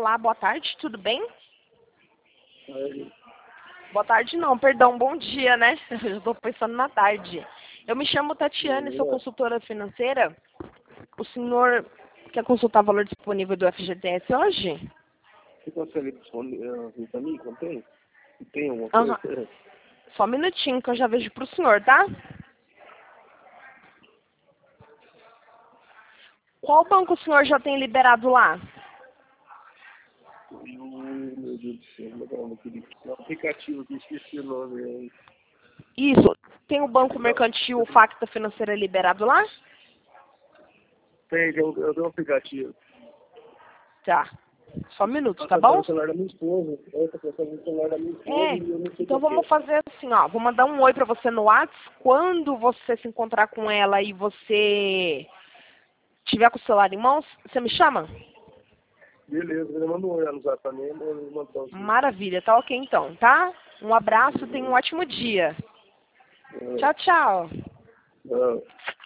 Olá, boa tarde, tudo bem? Aí, Boa tarde não, perdão, bom dia, né? Eu estou pensando na tarde. Eu me chamo Tatiane, sou consultora financeira. O senhor quer consultar o valor disponível do FGTS hoje? você consegue responder para mim? Contém? Tem alguma Aham. coisa? Só um minutinho que eu já vejo pro senhor, tá? Qual banco o senhor já tem liberado lá? Meu Deus do céu, como é que é o nome daquele aplicativo que eu esqueci o nome. Isso. Tem o Banco Mercantil Facta Financeira liberado lá? Eu tenho um aplicativo. Tá. Só um minuto, tá Tá bom? no celular da minha esposa. Tá passando no celular da minha esposa e eu não sei Então por vamos quê. fazer assim, ó. Vou mandar um oi pra você no Whats. Quando você se encontrar com ela e você tiver com o celular em mãos, você me chama? Beleza, ele mandou um oi no zap pra mim, eu mandou assim. Maravilha, tá ok então, tá? Um abraço, tenha um ótimo dia. Tchau, tchau.